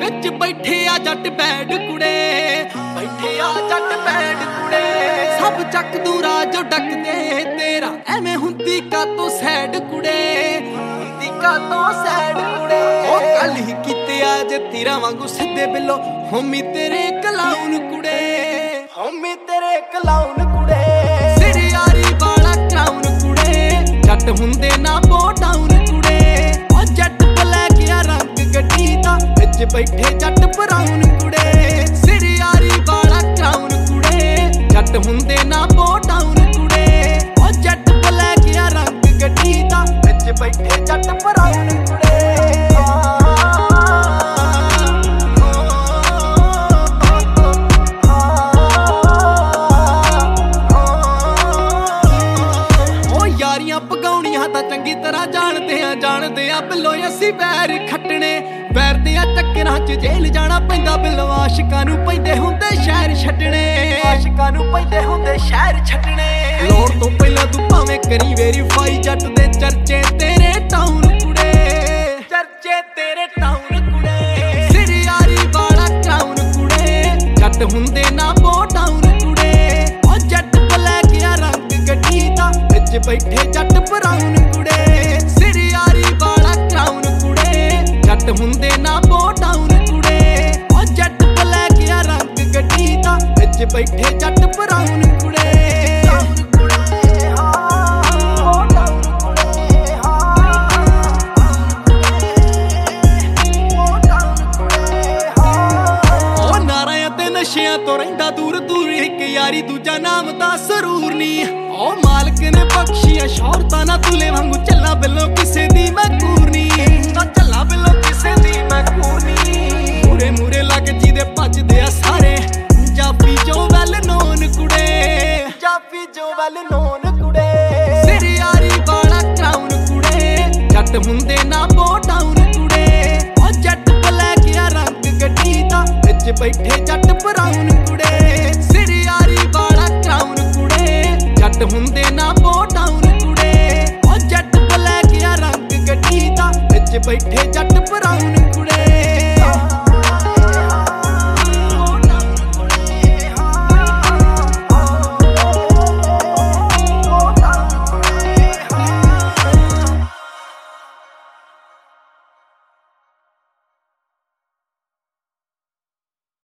विच बैठे आ जट बैड कुड़े, बैठे आ जट बैड कुड़े। सब चक दूरा जो डक दे तेरा एवें हुंदी का तो सैड कुड़े, हुंदी का तो सैड कुड़े। ओ कल ही कीते आज तीरा वांगू सिद्धे बिलो होमी तेरे कलाउन कुड़े, होमी तेरे कलाउन कुड़े। सिर यारी वाला क्राउन कुड़े, जट हुंदे ना बो डाउन कुड़े। ओ जट ब्लैक या रंग गड्डी दा विच बैठे जट ब्राउन कुड़े। सिर यारी वाला क्राउन कुड़े, जट हुंदे ना बो डाउन कुड़े। ओ जट ब्लैक या रंग गड्डी दा विच बैठे जट ब्राउन कुड़े। पगाउणियां तां चंगी तरह जानदे आ बिल्लो असीं वैर खट्टने। वैर दियां चक्करां च जेल जाना पैंदा बिल्लो, आशिकां नूं पैंदे हुंदे शहर छड्डणे, आशिकां नूं पैंदे हुंदे शहर छड्डणे। लोड़ तो पहलां तूं भावें करी वेरीफाई, जट दे चर्चे तेरे टाउन कुड़े, चर्चे तेरे टाउन कुड़े। सिर यारी वाला क्राउन कुड़े, जट हुंदे ना बो डाउन कुड़े। ओ जट ब्लैक या रंग गड्डी दा विच बैठे जट ब्राउन कुड़े। सिर यारी वाला क्राउन कुड़े, जट हुंदे ना बो डाउन कुड़े। ओ जट ब्लैक या रंग गड्डी दा विच बैठे जट ब्राउन कुड़े। नशियां तो रहिंदा दूर दूर, एक यारी दूजा नाम दा सरूर नी। ओ मालक ने बख्शिया शौहरतां ना तुले वांगू चला बिल्लो किसे दी मैं कूरनी, ना चला बिल्लो किसे दी मैं कूरनी। मूरे मूरे लग जी दे भजदे आ सारे, जाफी जो वैल नोन कुड़े, जाफी जो वैल नोन कुड़े। सिर यारी वाला क्राउन कुड़े, जट हुंदे ना बो डाउन कुड़े। ओ जट ब्लैक या रंग गड्डी दा विच बैठे जट ब्राउन कुड़े।